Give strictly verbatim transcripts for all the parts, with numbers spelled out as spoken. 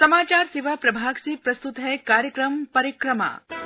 समाचार सेवा प्रभाग से प्रस्तुत है कार्यक्रम परिक्रमा।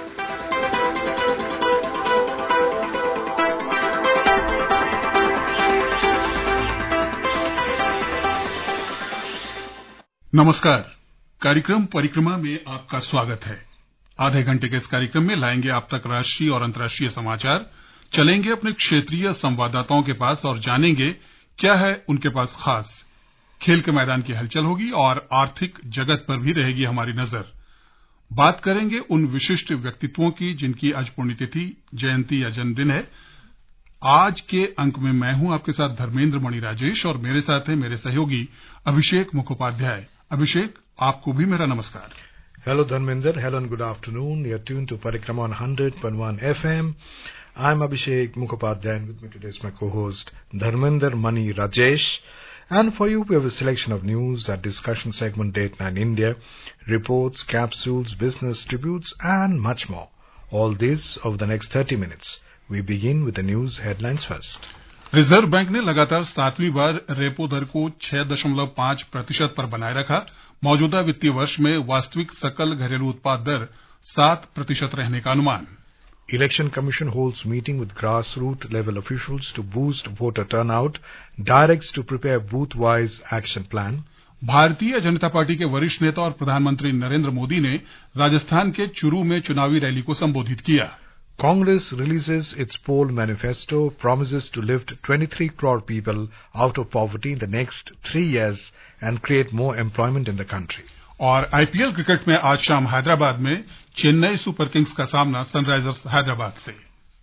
नमस्कार। कार्यक्रम परिक्रमा में आपका स्वागत है। आधे घंटे के इस कार्यक्रम में लाएंगे आप तक राष्ट्रीय और अंतर्राष्ट्रीय समाचार, चलेंगे अपने क्षेत्रीय संवाददाताओं के पास और जानेंगे क्या है उनके पास खास। खेल के मैदान की हलचल होगी और आर्थिक जगत पर भी रहेगी हमारी नजर। बात करेंगे उन विशिष्ट व्यक्तित्वों की जिनकी आज पुण्यतिथि, जयंती या जन्मदिन है। आज के अंक में मैं हूं आपके साथ धर्मेंद्र मणि राजेश और मेरे साथ है मेरे सहयोगी अभिषेक मुखोपाध्याय। अभिषेक, आपको भी मेरा नमस्कार। Hello Dharmender, hello and good afternoon. You're tuned to Parikrama on one hundred point one F M. I'm Abhishek Mukhopadhyay and with me today is my co-host Dharmender Mani Rajesh. And for you we have a selection of news, our discussion segment Date nine India, reports, capsules, business tributes and much more. All this over the next thirty minutes. We begin with the news headlines first. Reserve bank ने लगातार सातवीं बार repo दर को छह दशमलव पांच प्रतिशत पर बनाए रखा। मौजूदा वित्तीय वर्ष में वास्तविक सकल घरेलू उत्पाद दर सात प्रतिशत रहने का अनुमान। Election Commission holds meeting with grassroots level officials to boost voter turnout, directs to prepare booth-wise action plan. Bharatiya Janata party के वरिष्ठ नेता और प्रधानमंत्री नरेंद्र मोदी ने राजस्थान के चुरू में चुनावी रैली को संबोधित किया। Congress releases its poll manifesto, promises to lift twenty-three crore people out of poverty in the next three years and create more employment in the country. और आईपीएल क्रिकेट में आज शाम हैदराबाद में चेन्नई सुपर किंग्स का सामना सनराइजर्स हैदराबाद से।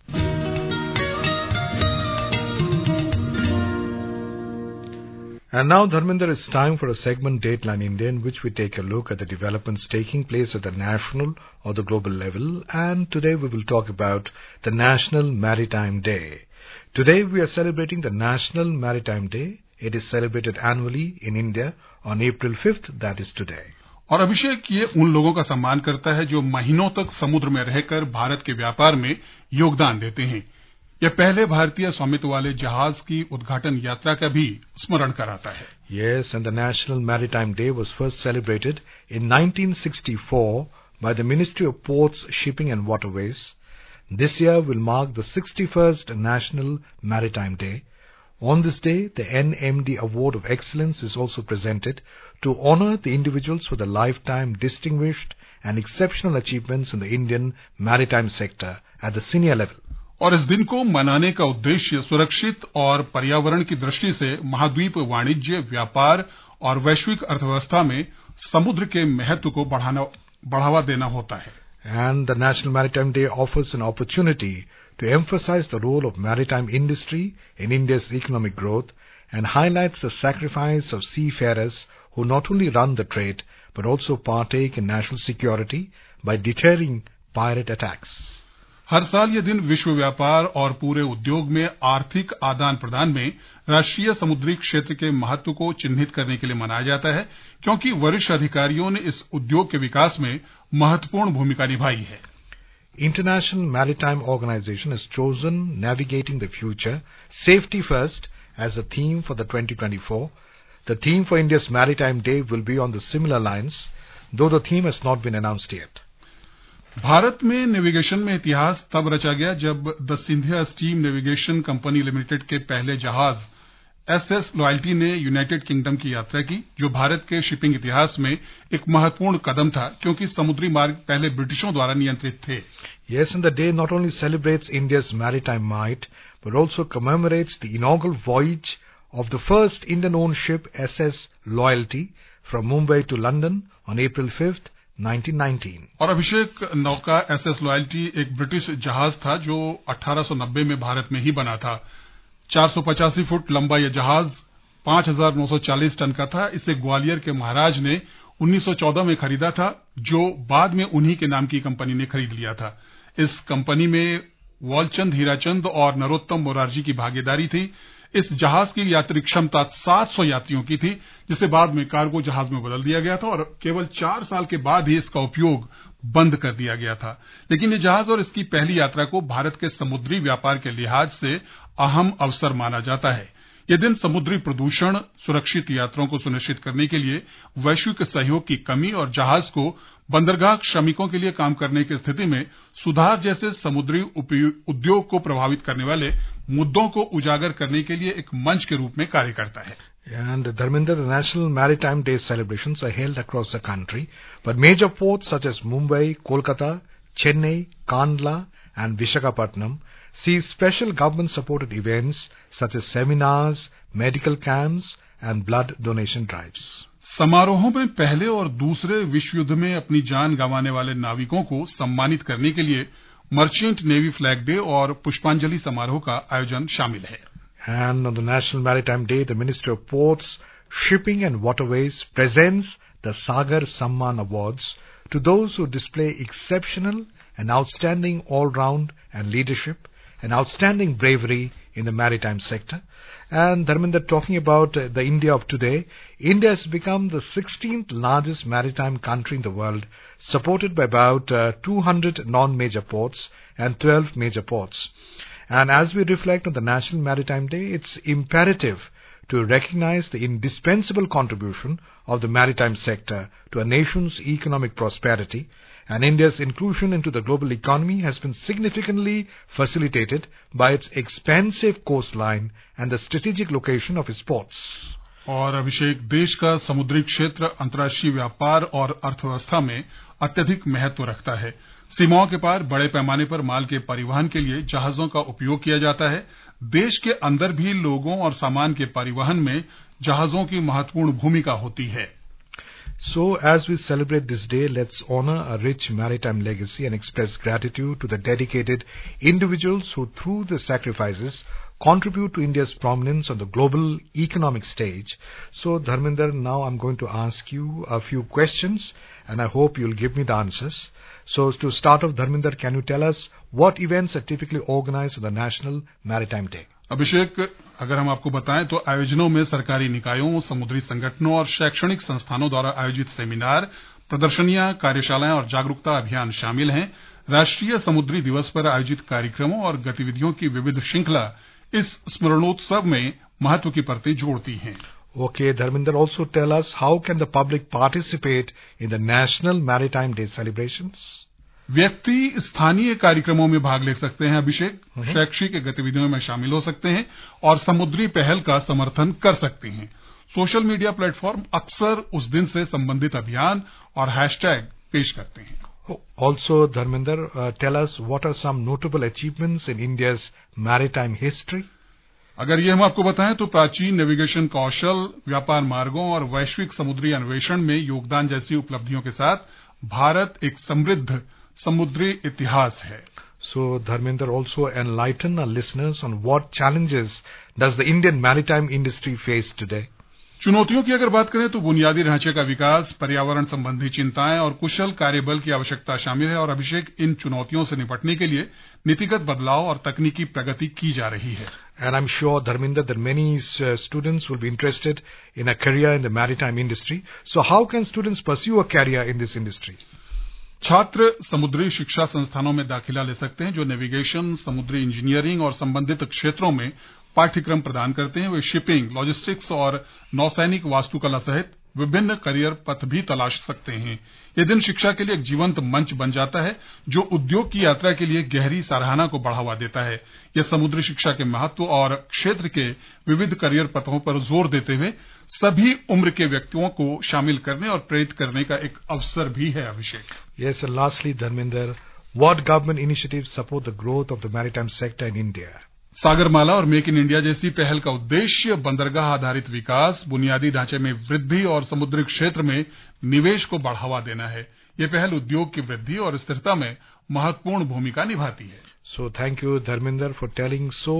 And now, Dharmender, it's time for a segment Dateline India in which we take a look at the developments taking place at the national or the global level. And today we will talk about the National Maritime Day. Today we are celebrating the National Maritime Day. It is celebrated annually in India on April fifth, that is today. और अभिषेक, ये उन लोगों का सम्मान करता है जो महीनों तक समुद्र में रहकर भारत के व्यापार में योगदान देते हैं। यह पहले भारतीय स्वामित्व वाले जहाज की उद्घाटन यात्रा का भी स्मरण कराता है। Yes, and the National Maritime Day was first celebrated in nineteen sixty-four by the Ministry of Ports, Shipping and Waterways. This year will mark the sixty-first National Maritime Day. On this day, the N M D Award of Excellence is also presented to honor the individuals for the lifetime distinguished and exceptional achievements in the Indian maritime sector at the senior level. और इस दिन को मनाने का उद्देश्य सुरक्षित और पर्यावरण की दृष्टि से महाद्वीप वाणिज्य, व्यापार और वैश्विक अर्थव्यवस्था में समुद्र के महत्व को बढ़ाना बढ़ावा देना होता है। And the National Maritime Day offers an opportunity to emphasize the role of maritime industry in India's economic growth and highlights the sacrifice of seafarers who not only run the trade but also partake in national security by deterring pirate attacks. हर साल ये दिन विश्व व्यापार और पूरे उद्योग में आर्थिक आदान प्रदान में राष्ट्रीय समुद्री क्षेत्र के महत्व को चिन्हित करने के लिए मनाया जाता है, क्योंकि वरिष्ठ अधिकारियों ने इस उद्योग के विकास में महत्वपूर्ण भूमिका निभाई है। International Maritime Organization has chosen Navigating the Future, Safety First as a theme for the twenty twenty-four. The theme for India's Maritime Day will be on the similar lines, though the theme has not been announced yet. Bharat में navigation में इतिहास तब रचा गया जब the Scindia steam navigation company limited के पहले जहाज एसएस लॉयल्टी ने यूनाइटेड किंगडम की यात्रा की, जो भारत के शिपिंग इतिहास में एक महत्वपूर्ण कदम था, क्योंकि समुद्री मार्ग पहले ब्रिटिशों द्वारा नियंत्रित थे। Yes, and the day not only celebrates India's maritime might, but also commemorates the inaugural voyage of the first Indian-owned ship S S Loyalty from Mumbai to London on April fifth, nineteen nineteen. और अभिषेक, नौका SS loyalty एक British जहाज था जो अठारह सौ नब्बे में भारत में ही बना था। चार सौ पचासी फुट लंबा यह जहाज पांच हजार नौ सौ चालीस टन का था। इसे ग्वालियर के महाराज ने उन्नीस सौ चौदह में खरीदा था, जो बाद में उन्हीं के नाम की कंपनी ने खरीद लिया था। इस कंपनी में वालचंद हीराचंद और नरोत्तम मोरारजी की भागीदारी थी। इस जहाज की यात्री क्षमता सात सौ यात्रियों की थी, जिसे बाद में कार्गो जहाज में बदल दिया गया था और केवल चार साल के बाद ही इसका उपयोग बंद कर दिया गया था। लेकिन ये जहाज और इसकी पहली यात्रा को भारत के समुद्री व्यापार के लिहाज से अहम अवसर माना जाता है, ये दिन समुद्री प्रदूषण, सुरक्षित यात्राओं को सुनिश्चित करने के लिए वैश्विक सहयोग की कमी और जहाज को बंदरगाह श्रमिकों के लिए काम करने की स्थिति में सुधार जैसे समुद्री उद्योग को प्रभावित करने वाले मुद्दों को उजागर करने के लिए एक मंच के रूप में कार्य करता है। And Dharminder, the National Maritime Day celebrations are held across the country, but major ports such as Mumbai, Kolkata, Chennai, Kandla and Visakhapatnam see special government-supported events such as seminars, medical camps and blood donation drives. समारोहों में पहले और दूसरे विश्व युद्ध में अपनी जान गंवाने वाले नाविकों को सम्मानित करने के लिए मर्चेंट नेवी फ्लैग डे और पुष्पांजलि समारोह का आयोजन शामिल है। And on the National Maritime Day, the Ministry of Ports, Shipping and Waterways presents the Sagar Samman Awards to those who display exceptional and outstanding all-round and leadership and outstanding bravery in the maritime sector. And Dharminder, talking about uh, the India of today, India has become the sixteenth largest maritime country in the world, supported by about uh, two hundred non-major ports and twelve major ports. And as we reflect on the National Maritime Day, it's imperative to recognize the indispensable contribution of the maritime sector to a nation's economic prosperity, and India's inclusion into the global economy has been significantly facilitated by its expansive coastline and the strategic location of its ports. और अभिषेक, देश का समुद्री क्षेत्र अंतर्राष्ट्रीय व्यापार और अर्थव्यवस्था में अत्यधिक महत्व रखता है। सीमाओं के पार बड़े पैमाने पर माल के परिवहन के लिए जहाजों का उपयोग किया जाता है। देश के अंदर भी लोगों और सामान के परिवहन में जहाजों की महत्वपूर्ण भूमिका होती है। So, as we celebrate this day, let's honor a rich maritime legacy and express gratitude to the dedicated individuals who, through their sacrifices, contribute to India's prominence on the global economic stage. So, Dharminder, now I'm going to ask you a few questions, and I hope you'll give me the answers. So, to start off, Dharminder, can you tell us what events are typically organized on the National Maritime Day? अभिषेक, अगर हम आपको बताएं तो आयोजनों में सरकारी निकायों, समुद्री संगठनों और शैक्षणिक संस्थानों द्वारा आयोजित सेमिनार, प्रदर्शनियां, कार्यशालाएं और जागरूकता अभियान शामिल हैं। राष्ट्रीय समुद्री दिवस पर आयोजित कार्यक्रमों और गतिविधियों की विविध श्रृंखला इस स्मरणोत्सव में महत्व की परतें जोड़ती हैं। Okay, Dharminder, also tell us how can the public participate in the National Maritime Day celebrations? व्यक्ति स्थानीय कार्यक्रमों में भाग ले सकते हैं अभिषेक, शैक्षिक गतिविधियों में शामिल हो सकते हैं और समुद्री पहल का समर्थन कर सकते हैं। सोशल मीडिया प्लेटफॉर्म अक्सर उस दिन से संबंधित अभियान और हैशटैग पेश करते हैं। Also, Dharminder, uh, tell us what are some notable achievements in India's maritime history? अगर ये हम आपको बताएं तो प्राचीन नेविगेशन कौशल, व्यापार मार्गों और वैश्विक समुद्री अन्वेषण में योगदान जैसी उपलब्धियों के साथ भारत एक समृद्ध समुद्री इतिहास है। So, Dharminder, also enlighten our listeners on what challenges does the Indian maritime industry face today? चुनौतियों की अगर बात करें तो बुनियादी ढांचे का विकास, पर्यावरण संबंधी चिंताएं और कुशल कार्यबल की आवश्यकता शामिल है। और अभिषेक, इन चुनौतियों से निपटने के लिए नीतिगत बदलाव और तकनीकी प्रगति की जा रही है। And I'm sure, Dharminder, that many uh, students will be interested in a career in the maritime industry. So, how can students pursue a career in this industry? छात्र समुद्री शिक्षा संस्थानों में दाखिला ले सकते हैं जो नेविगेशन, समुद्री इंजीनियरिंग और संबंधित क्षेत्रों में पाठ्यक्रम प्रदान करते हैं। वे शिपिंग, लॉजिस्टिक्स और नौसैनिक वास्तुकला सहित विभिन्न करियर पथ भी तलाश सकते हैं। ये दिन शिक्षा के लिए एक जीवंत मंच बन जाता है जो उद्योग की यात्रा के लिए गहरी सराहना को बढ़ावा देता है। यह समुद्री शिक्षा के महत्व और क्षेत्र के विविध करियर पथों पर जोर देते हुए सभी उम्र के व्यक्तियों को शामिल करने और प्रेरित करने का एक अवसर भी है। अभिषेक, Yes, and lastly, Dharminder, what government initiatives support the growth of the maritime sector in India? Sagarmala और मेक इन इंडिया जैसी पहल का उद्देश्य बंदरगाह आधारित विकास, बुनियादी ढांचे में वृद्धि और समुद्री क्षेत्र में निवेश को बढ़ावा देना है। ये पहल उद्योग की वृद्धि और स्थिरता में महत्वपूर्ण भूमिका निभाती है। So, thank you, Dharminder, for telling so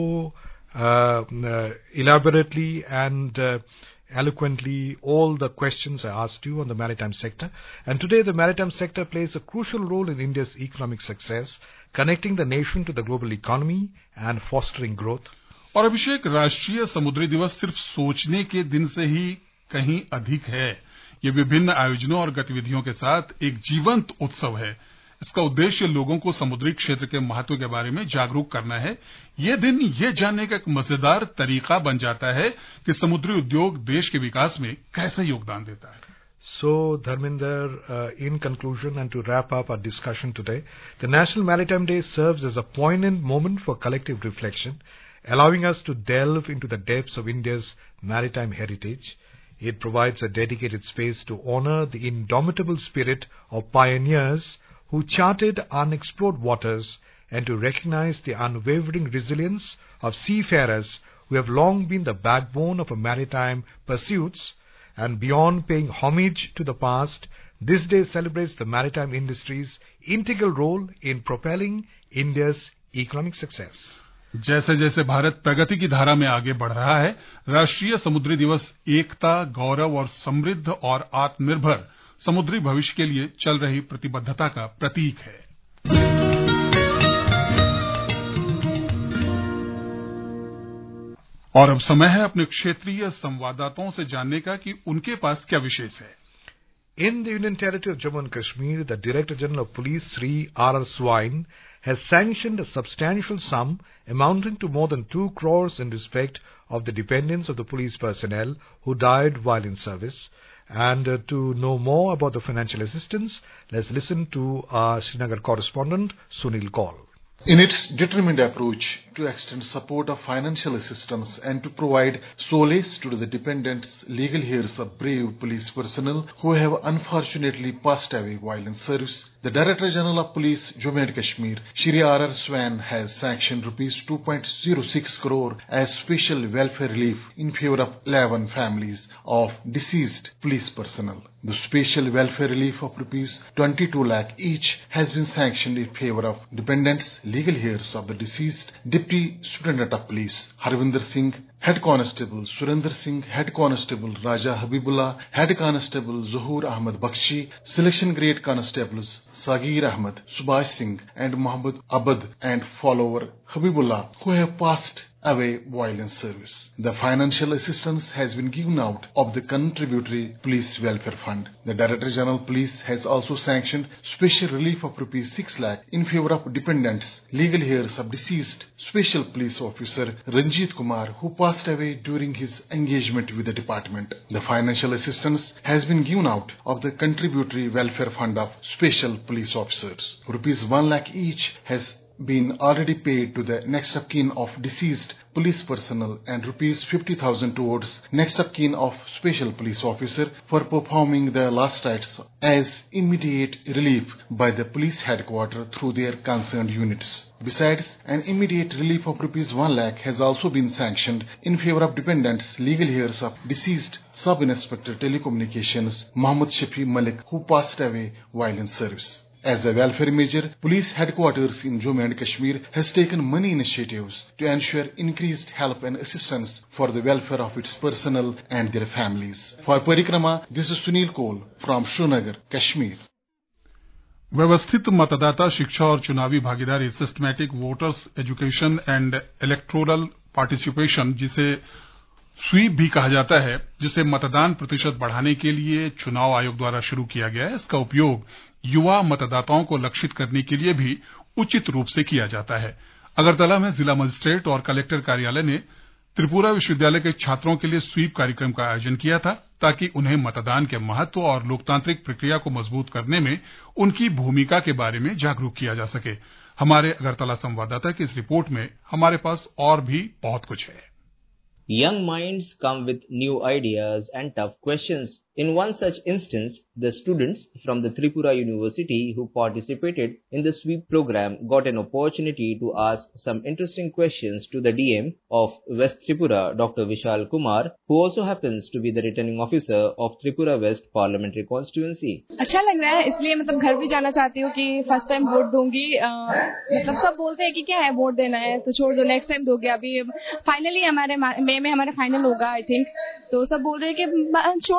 uh, uh, elaborately and uh, eloquently all the questions I asked you on the maritime sector. And today the maritime sector plays a crucial role in India's economic success, connecting the nation to the global economy and fostering growth. और अभिषेक, राष्ट्रीय समुद्री दिवस सिर्फ सोचने के दिन से ही कहीं अधिक है। ये विभिन्न आयोजनों और गतिविधियों के साथ एक जीवंत उत्सव है। इसका उद्देश्य लोगों को समुद्री क्षेत्र के महत्व के बारे में जागरूक करना है। ये दिन ये जानने का एक मजेदार तरीका बन जाता है कि समुद्री उद्योग देश के विकास में कैसे योगदान देता है। So, Dharminder, uh, in conclusion and to wrap up our discussion today, the National Maritime Day serves as a poignant moment for collective reflection, allowing us to delve into the depths of India's maritime heritage. It provides a dedicated space to honor the indomitable spirit of pioneers who charted unexplored waters and to recognize the unwavering resilience of seafarers who have long been the backbone of our maritime pursuits. And beyond paying homage to the past, this day celebrates the maritime industry's integral role in propelling India's economic success. जैसे जैसे भारत प्रगति की धारा में आगे बढ़ रहा है, राष्ट्रीय समुद्री दिवस एकता, गौरव और समृद्ध और आत्मनिर्भर समुद्री भविष्य के लिए चल रही प्रतिबद्धता का प्रतीक है। और अब समय है अपने क्षेत्रीय संवाददाताओं से जानने का कि उनके पास क्या विशेष है। In the Union Territory of Jammu and Kashmir, the Director General of Police, Sri R R Swine, has sanctioned a substantial sum amounting to more than two crores in respect of the dependents of the police personnel who died while in service. And uh, to know more about the financial assistance, let's listen to our Srinagar correspondent, Sunil Kaul. In its determined approach to extend support of financial assistance and to provide solace to the dependents, legal heirs of brave police personnel who have unfortunately passed away while in service, the Director General of Police, Jammu and Kashmir, Shri R R Swan, has sanctioned rupees two point zero six crore as special welfare relief in favor of eleven families of deceased police personnel. The special welfare relief of rupees twenty-two lakh each has been sanctioned in favor of dependents, legal heirs of the deceased Deputy Superintendent of Police, Harvinder Singh, Head Constable Surinder Singh, Head Constable Raja Habibullah, Head Constable Zuhur Ahmed Bakshi, Selection Grade Constables Sagir Ahmed, Subhash Singh and Muhammad Abad and follower Habibullah who have passed away while in service. The financial assistance has been given out of the Contributory Police Welfare Fund. The Director General Police has also sanctioned special relief of rupees six lakh in favor of dependents, legal heirs of deceased Special Police Officer Ranjit Kumar who passed away during his engagement with the department. The financial assistance has been given out of the Contributory Welfare Fund of Special Police Officers. Rupees one lakh each has been already paid to the next of kin of deceased police personnel and rupees fifty thousand towards next of kin of special police officer for performing the last rites as immediate relief by the police headquarters through their concerned units. Besides, an immediate relief of rupees one lakh has also been sanctioned in favor of dependents, legal heirs of deceased Sub-Inspector Telecommunications Muhammad Shafi Malik who passed away while in service. As a welfare measure, police headquarters in Jammu and Kashmir has taken many initiatives to ensure increased help and assistance for the welfare of its personnel and their families. For Parikrama, this is Sunil Kaul from Srinagar, Kashmir. व्यवस्थित मतदाता शिक्षा और चुनावी भागीदारी, systematic voters education and electoral participation, जिसे SVEEP भी कहा जाता है, जिसे मतदान प्रतिशत बढ़ाने के लिए चुनाव आयोग द्वारा शुरू किया गया है। इसका उपयोग युवा मतदाताओं को लक्षित करने के लिए भी उचित रूप से किया जाता है। अगरतला में जिला मजिस्ट्रेट और कलेक्टर कार्यालय ने त्रिपुरा विश्वविद्यालय के छात्रों के लिए स्वीप कार्यक्रम का आयोजन किया था ताकि उन्हें मतदान के महत्व और लोकतांत्रिक प्रक्रिया को मजबूत करने में उनकी भूमिका के बारे में जागरूक किया जा सके। हमारे अगरतला संवाददाता की इस रिपोर्ट में हमारे पास और भी बहुत कुछ है। Young minds come with new ideas and tough questions. In one such instance, the students from the Tripura University who participated in the sweep program got an opportunity to ask some interesting questions to the D M of West Tripura, Doctor Vishal Kumar, who also happens to be the returning officer of Tripura West Parliamentary Constituency. अच्छा लग रहा है, इसलिए मतलब घर भी जाना चाहती हूँ कि फर्स्ट टाइम वोट दूंगी। मतलब सब बोलते हैं कि क्या है वोट देना है तो छोड़ दो, नेक्स्ट टाइम दोगे। अभी फाइनली हमारे मई में हमारा फाइनल होगा आई थिंक, तो सब बोल रहे हैं कि छोड़ दो क्या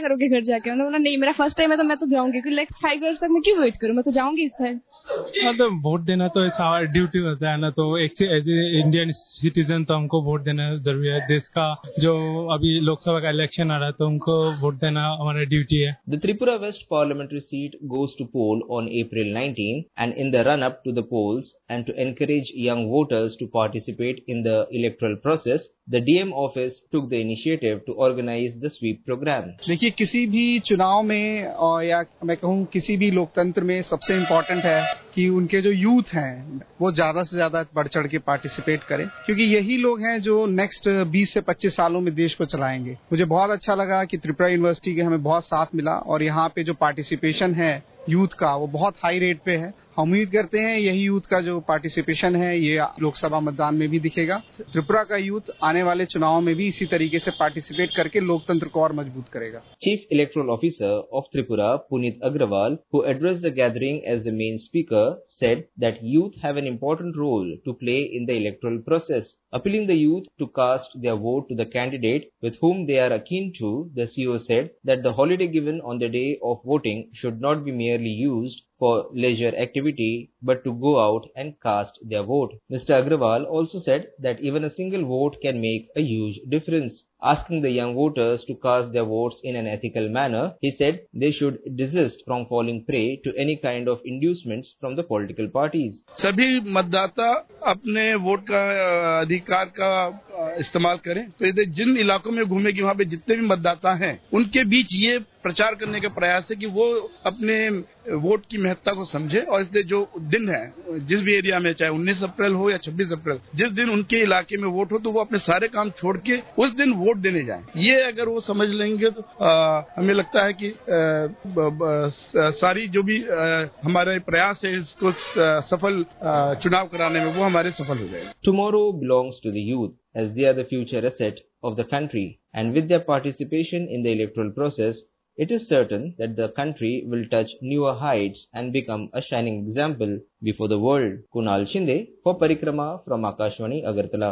करोगे घर जाके? उन्होंने बोला नहीं, मेरा फर्स्ट टाइम है तो मैं तो जाऊंगी, क्योंकि लाइक फाइव इयर्स तक मैं क्यों वेट करूं, मैं तो जाऊंगी इस टाइम। मतलब वोट देना तो हमारा ड्यूटी होता है ना, तो एक एज ए इंडियन सिटीजन तो हमको वोट देना जरूरी है। देश का जो अभी लोकसभा का इलेक्शन आ रहा है तो उनको वोट देना हमारा ड्यूटी है। The Tripura West parliamentary seat goes to poll on April nineteenth, and in the run-up to the polls and to encourage young voters to participate in the electoral process, the D M office took the initiative to organize the sweep program. देखिए, किसी भी चुनाव में और या मैं कहूँ किसी भी लोकतंत्र में सबसे इम्पोर्टेंट है कि उनके जो यूथ हैं वो ज्यादा से ज्यादा बढ़ चढ़ के पार्टिसिपेट करें, क्योंकि यही लोग हैं जो नेक्स्ट बीस से पच्चीस सालों में देश को चलाएंगे। मुझे बहुत अच्छा लगा कि त्रिपुरा यूनिवर्सिटी के हमें बहुत साथ मिला और यहाँ पे जो पार्टिसिपेशन है यूथ का वो बहुत हाई रेट पे है। हम उम्मीद करते हैं यही यूथ का जो पार्टिसिपेशन है ये लोकसभा मतदान में भी दिखेगा। त्रिपुरा का यूथ आने वाले चुनाव में भी इसी तरीके से पार्टिसिपेट करके लोकतंत्र को और मजबूत करेगा। Chief Electoral Officer of Tripura, Punit Agrawal, who addressed the gathering as the main speaker, said that youth have an important role to play in the electoral process. Appealing the youth to cast their vote to the candidate with whom they are akin to, the C E O said that the holiday given on the day of voting should not be merely used for leisure activity, but to go out and cast their vote. Mister Agrawal also said that even a single vote can make a huge difference. Asking the young voters to cast their votes in an ethical manner, he said they should desist from falling prey to any kind of inducements from the political parties. सभी मतदाता अपने vote का अधिकार का इस्तेमाल करें। तो यदि जिन इलाकों में घूमेगी वहाँ पे जितने भी मतदाता हैं उनके बीच ये प्रचार करने का प्रयास है कि वो अपने वोट की महत्ता को समझे और इसलिए जो दिन है जिस भी एरिया में, चाहे उन्नीस अप्रैल हो या छब्बीस अप्रैल, जिस दिन उनके इलाके में वोट हो तो वो अपने सारे काम छोड़ के उस दिन वोट देने जाएं। ये अगर वो समझ लेंगे तो आ, हमें लगता है कि आ, ब, ब, सारी जो भी आ, हमारे प्रयास है इसको सफल आ, चुनाव कराने में वो हमारे सफल हो जाएंगे। Tomorrow belongs to the youth as they are the future asset of the country, and with their participation in the electoral process, it is certain that the country will touch newer heights and become a shining example before the world. Kunal Shinde for Parikrama from Akashvani, Agartala.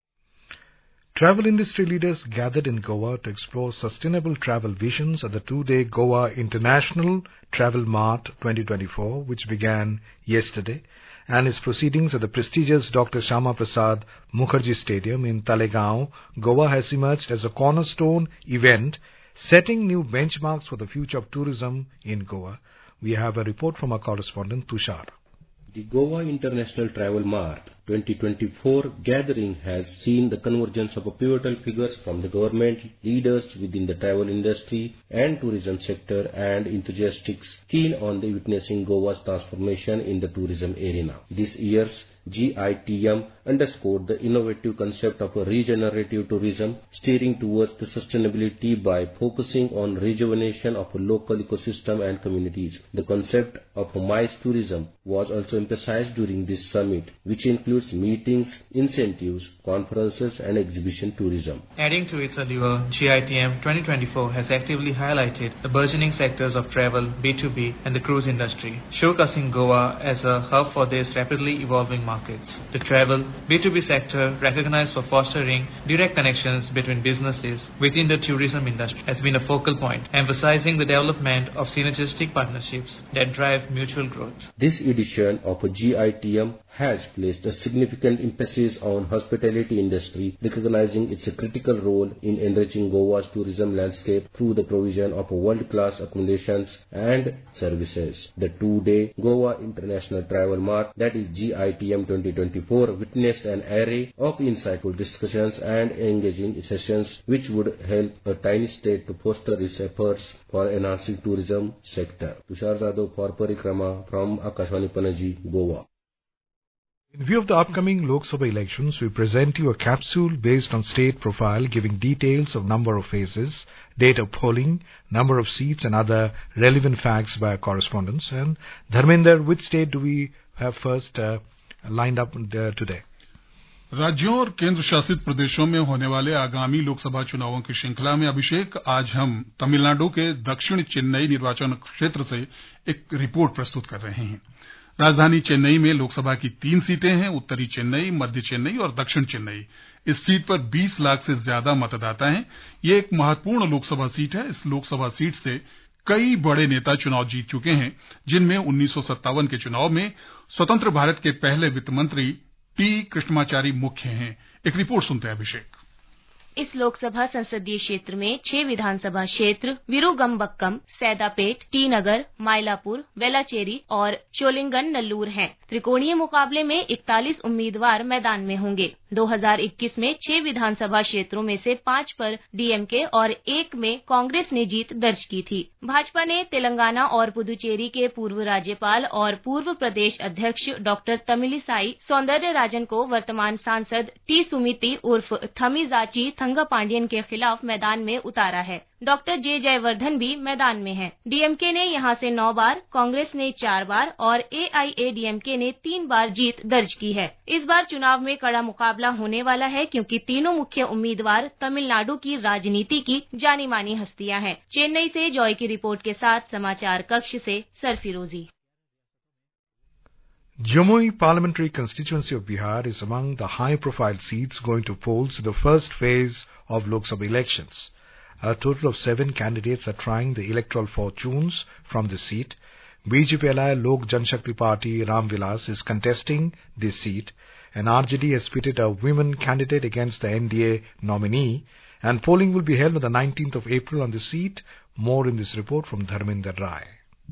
Travel industry leaders gathered in Goa to explore sustainable travel visions at the two-day Goa International Travel Mart twenty twenty-four, which began yesterday, and its proceedings at the prestigious Doctor Shama Prasad Mukherjee Stadium in Talegaon, Goa has emerged as a cornerstone event, setting new benchmarks for the future of tourism in Goa. We have a report from our correspondent Tushar. The Goa International Travel Mart twenty twenty-four gathering has seen the convergence of pivotal figures from the government, leaders within the travel industry and tourism sector, and enthusiasts keen on the witnessing Goa's transformation in the tourism arena. This year's G I T M underscored the innovative concept of a regenerative tourism, steering towards the sustainability by focusing on rejuvenation of a local ecosystem and communities. The concept of MICE tourism was also emphasized during this summit, which includes meetings, incentives, conferences and exhibition tourism. Adding to its allure, G I T M twenty twenty-four has actively highlighted the burgeoning sectors of travel, B two B and the cruise industry, showcasing Goa as a hub for these rapidly evolving markets. The travel, B two B sector, recognized for fostering direct connections between businesses within the tourism industry, has been a focal point, emphasizing the development of synergistic partnerships that drive mutual growth. This edition of a G I T M has placed a significant emphasis on hospitality industry, recognizing its critical role in enriching Goa's tourism landscape through the provision of world-class accommodations and services. The two-day Goa International Travel Mart, that is G I T M twenty twenty-four, witnessed an array of insightful discussions and engaging sessions which would help a tiny state to foster its efforts for enhancing tourism sector. Tushar Jadhav for Parikrama from Akashvani Panaji, Goa. In view of the upcoming Lok Sabha elections, we present you a capsule based on state profile giving details of number of phases, date of polling, number of seats and other relevant facts by our correspondents. And Dharmender, which state do we have first uh, lined up uh, today? राज्यों और केंद्र शासित प्रदेशों में होने वाले आगामी लोकसभा चुनावों की श्रृंखला में अभिषेक, आज हम तमिलनाडु के दक्षिण चेन्नई निर्वाचन क्षेत्र से एक रिपोर्ट प्रस्तुत कर रहे हैं। राजधानी चेन्नई में लोकसभा की तीन सीटें हैं, उत्तरी चेन्नई, मध्य चेन्नई और दक्षिण चेन्नई। इस सीट पर बीस लाख से ज्यादा मतदाता हैं। ये एक महत्वपूर्ण लोकसभा सीट है। इस लोकसभा सीट से कई बड़े नेता चुनाव जीत चुके हैं, जिनमें उन्नीस सौ सत्तावन के चुनाव में स्वतंत्र भारत के पहले वित्त मंत्री टी कृष्णमाचारी मुख्य हैं। एक रिपोर्ट सुनते हैं अभिषेक। इस लोकसभा संसदीय क्षेत्र में छह विधानसभा क्षेत्र विरुगंबक्कम, सैदापेट, टी नगर, माइलापुर, वेलाचेरी और शोलिंगन नल्लूर हैं। त्रिकोणीय मुकाबले में इकतालीस उम्मीदवार मैदान में होंगे। दो हज़ार इक्कीस में छह विधानसभा क्षेत्रों में से पांच पर डीएमके और एक में कांग्रेस ने जीत दर्ज की थी। भाजपा ने तेलंगाना और पुदुचेरी के पूर्व राज्यपाल और पूर्व प्रदेश अध्यक्ष डॉक्टर तमिलिसाई सौंदरराजन को वर्तमान सांसद टी सुमिति उर्फ थमीजाची थंगापांडियन के खिलाफ मैदान में उतारा है। डॉक्टर जे जयवर्धन भी मैदान में हैं। डीएमके ने यहां से नौ बार, कांग्रेस ने चार बार और एआईएडीएमके ने तीन बार जीत दर्ज की है। इस बार चुनाव में कड़ा मुकाबला होने वाला है, क्योंकि तीनों मुख्य उम्मीदवार तमिलनाडु की राजनीति की जानी मानी हस्तियां हैं। चेन्नई से जॉय की रिपोर्ट के साथ समाचार कक्ष से सरफिरोजी। Jamui parliamentary constituency of Bihar is among the high-profile seats going to polls in the first phase of Lok Sabha elections. A total of seven candidates are trying the electoral fortunes from this seat. B J P ally Lok Janshakti Party Ram Vilas is contesting this seat, and R J D has pitted a women candidate against the N D A nominee, and polling will be held on the nineteenth of April on the seat. More in this report from Dharmender Rai.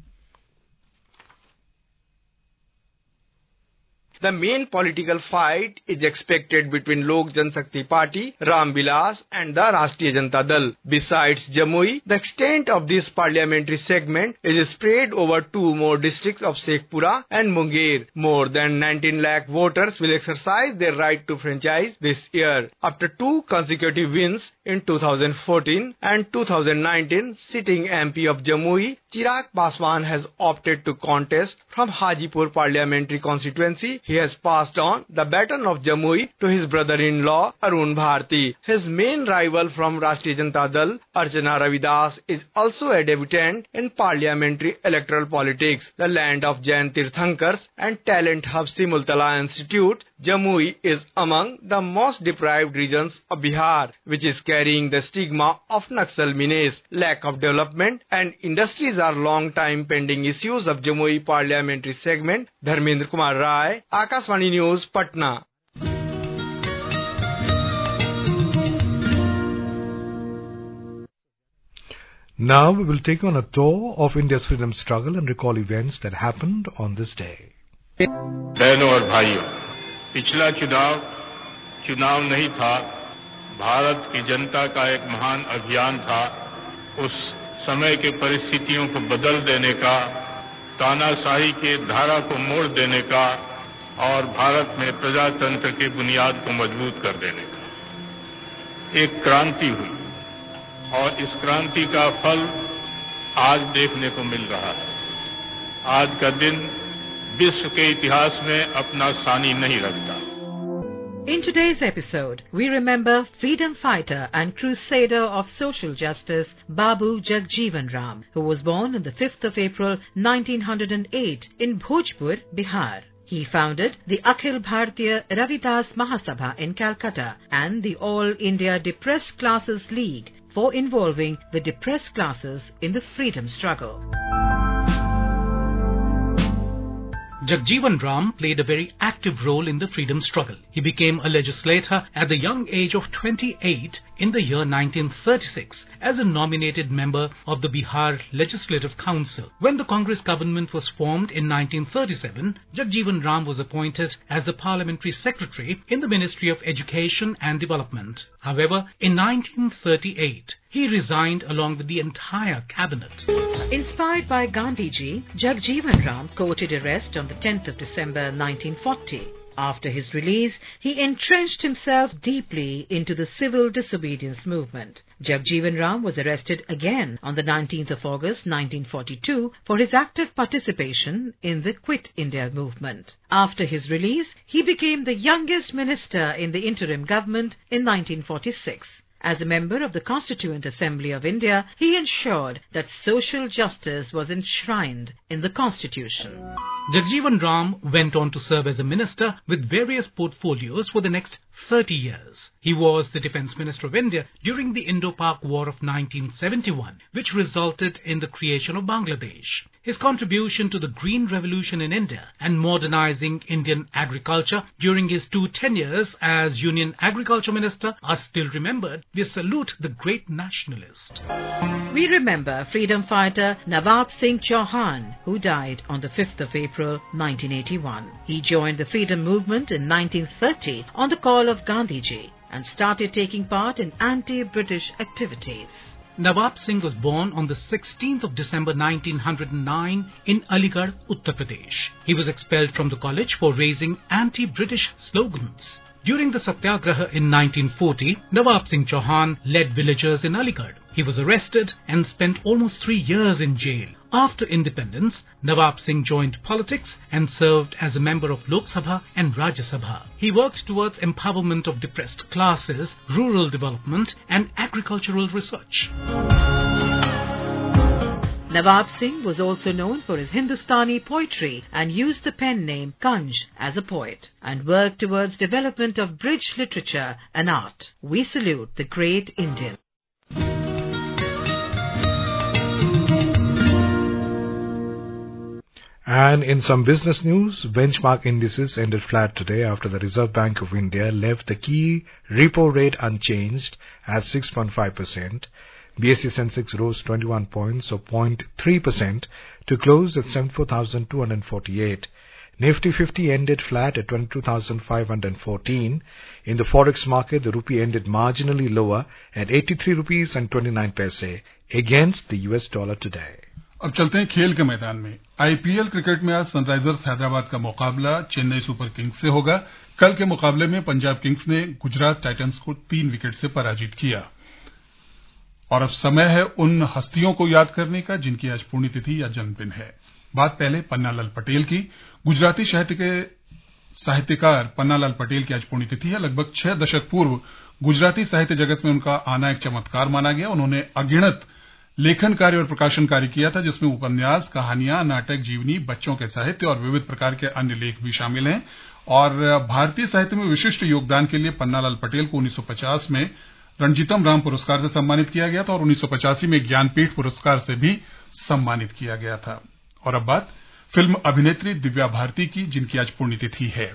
The main political fight is expected between Lok Janshakti Party, Ram Vilas and the Rashtriya Janata Dal. Besides Jamui, the extent of this parliamentary segment is spread over two more districts of Shekhpura and Munger. More than nineteen lakh voters will exercise their right to franchise this year. After two consecutive wins in two thousand fourteen and two thousand nineteen, sitting M P of Jamui, Chirag Paswan has opted to contest from Hajipur parliamentary constituency. He has passed on the baton of Jamui to his brother-in-law Arun Bharti. His main rival from Rashtriya Janata Dal, Archana Ravidas, is also a debutant in parliamentary electoral politics. The land of Jain Tirthankars and talent hub Simultala Institute, Jamui is among the most deprived regions of Bihar, which is carrying the stigma of Naxal menace. Lack of development and industries are long-time pending issues of Jamui parliamentary segment. Dharmendra Kumar Rai, Akashvani News, Patna. Now we will take on a tour of India's freedom struggle and recall events that happened on this day. बहनों और भाइयों, पिछला चुनाव चुनाव नहीं था, भारत की जनता का एक महान अभियान था। उस समय के परिस्थितियों को बदल देने का, तानाशाही के धारा को मोड़ देने का और भारत में प्रजातंत्र की बुनियाद को मजबूत कर देने का एक क्रांति हुई, और इस क्रांति का फल आज देखने को मिल रहा है। आज का दिन विश्व के इतिहास में अपना सानी नहीं रखता। In today's episode, we remember freedom fighter and crusader of social justice Babu Jagjeevan Ram, who was born on the fifth of April nineteen oh eight in Bhojpur, Bihar. He founded the Akhil Bhartiya Ravidas Mahasabha in Calcutta and the All India Depressed Classes League for involving the depressed classes in the freedom struggle. Jagjeevan Ram played a very active role in the freedom struggle. He became a legislator at the young age of twenty-eight in the year nineteen thirty-six as a nominated member of the Bihar Legislative Council. When the Congress government was formed in nineteen thirty-seven, Jagjeevan Ram was appointed as the parliamentary secretary in the Ministry of Education and Development. However, in nineteen thirty-eight, he resigned along with the entire cabinet. Inspired by Gandhiji, Jagjeevan Ram courted arrest on the tenth of December nineteen forty. After his release, he entrenched himself deeply into the civil disobedience movement. Jagjeevan Ram was arrested again on the nineteenth of August nineteen forty-two for his active participation in the Quit India movement. After his release, he became the youngest minister in the interim government in nineteen forty-six. As a member of the Constituent Assembly of India, he ensured that social justice was enshrined in the Constitution. Jagjeevan Ram went on to serve as a minister with various portfolios for the next thirty years. He was the Defence Minister of India during the Indo-Pak War of nineteen seventy-one, which resulted in the creation of Bangladesh. His contribution to the Green Revolution in India and modernizing Indian agriculture during his two tenures as Union Agriculture Minister are still remembered. We salute the great nationalist. We remember freedom fighter Nawab Singh Chauhan, who died on the fifth of April nineteen eighty-one. He joined the freedom movement in nineteen thirty on the call of Gandhiji and started taking part in anti-British activities. Nawab Singh was born on the sixteenth of December nineteen oh nine in Aligarh, Uttar Pradesh. He was expelled from the college for raising anti-British slogans. During the Satyagraha in nineteen forty, Nawab Singh Chauhan led villagers in Aligarh. He was arrested and spent almost three years in jail. After independence, Nawab Singh joined politics and served as a member of Lok Sabha and Rajya Sabha. He worked towards empowerment of depressed classes, rural development and agricultural research. Nawab Singh was also known for his Hindustani poetry and used the pen name Kanj as a poet and worked towards development of bridge literature and art. We salute the great Indian. And in some business news, benchmark indices ended flat today after the Reserve Bank of India left the key repo rate unchanged at six point five percent. B S E Sensex rose twenty-one points or zero point three percent to close at seventy-four thousand two hundred forty-eight. Nifty fifty ended flat at twenty-two thousand five hundred fourteen. In the forex market, the rupee ended marginally lower at eighty-three rupees and twenty-nine paise against the U S dollar today. अब चलते हैं खेल के मैदान में। IPL cricket में आज Sunrisers Hyderabad का मुकाबला चेन्नई सुपर किंग्स से होगा। कल के मुकाबले में पंजाब किंग्स ने गुजरात टाइटंस को तीन विकेट से पराजित किया। और अब समय है उन हस्तियों को याद करने का जिनकी आज पुण्यतिथि या जन्मदिन है। बात पहले पन्नालाल पटेल की। गुजराती साहित्य के साहित्यकार पन्नालाल पटेल की आज पुण्यतिथि है। लगभग छह दशक पूर्व गुजराती साहित्य जगत में उनका आना एक चमत्कार माना गया। उन्होंने अगिनत लेखन कार्य और प्रकाशन कार्य किया था, जिसमें उपन्यास, कहानियां, नाटक, जीवनी, बच्चों के साहित्य और विविध प्रकार के अन्य लेख भी शामिल हैं। और भारतीय साहित्य में विशिष्ट योगदान के लिए पन्नालाल पटेल को उन्नीस सौ पचास में रणजीतम राम पुरस्कार से सम्मानित किया गया था और उन्नीस सौ पचासी में ज्ञानपीठ पुरस्कार से भी सम्मानित किया गया था। और अब बात फिल्म अभिनेत्री दिव्या भारती की, जिनकी आज पुण्यतिथि है।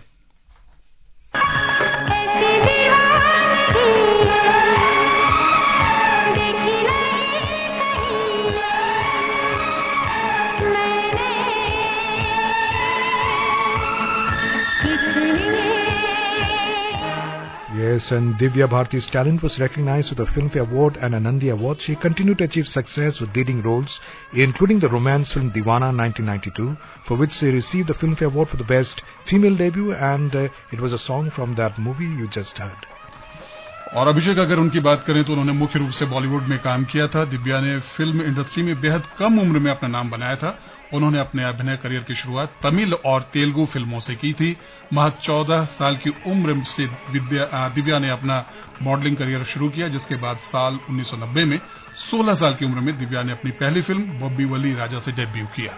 Yes, and Divya Bharti's talent was recognized with a Filmfare Award and a Nandi Award. She continued to achieve success with leading roles, including the romance film Deewana nineteen ninety-two, for which she received the Filmfare Award for the Best Female Debut, and uh, it was a song from that movie you just heard. और अभिषेक, अगर उनकी बात करें तो उन्होंने मुख्य रूप से बॉलीवुड में काम किया था। दिव्या ने फिल्म इंडस्ट्री में बेहद कम उम्र में अपना नाम बनाया था। उन्होंने अपने अभिनय करियर की शुरुआत तमिल और तेलुगु फिल्मों से की थी। महज चौदह साल की उम्र से दिव्या ने अपना मॉडलिंग करियर शुरू किया, जिसके बाद साल उन्नीस सौ नब्बे में सोलह साल की उम्र में दिव्या ने अपनी पहली फिल्म बॉबी वली राजा से डेब्यू किया।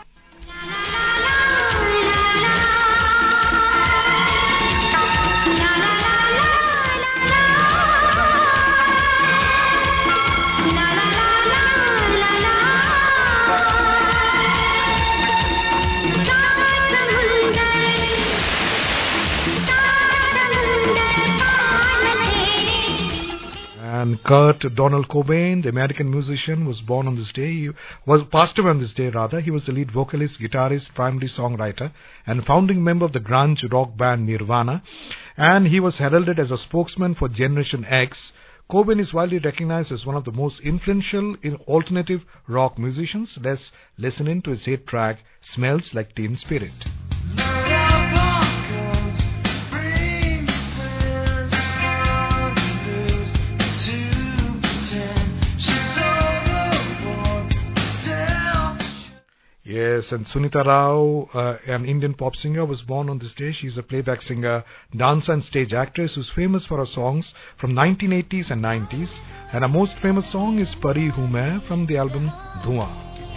And Kurt Donald Cobain, the American musician, was born on this day. He was passed away on this day, rather. He was the lead vocalist, guitarist, primary songwriter, and founding member of the grunge rock band Nirvana. And he was heralded as a spokesman for Generation X. Cobain is widely recognized as one of the most influential in alternative rock musicians. Let's listen in to his hit track, Smells Like Teen Spirit. Yes, and Sunita Rao, uh, an Indian pop singer, was born on this day. She's a playback singer, dancer and stage actress who's famous for her songs from nineteen eighties and nineties. And her most famous song is Pari Hu Main from the album Dhua.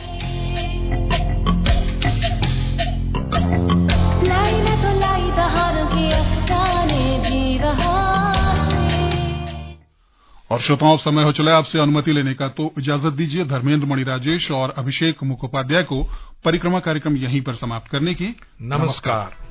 और श्रोताओं, समय हो चला आपसे अनुमति लेने का, तो इजाजत दीजिए धर्मेंद्र मणि राजेश और अभिषेक मुखोपाध्याय को परिक्रमा कार्यक्रम यहीं पर समाप्त करने की। नमस्कार।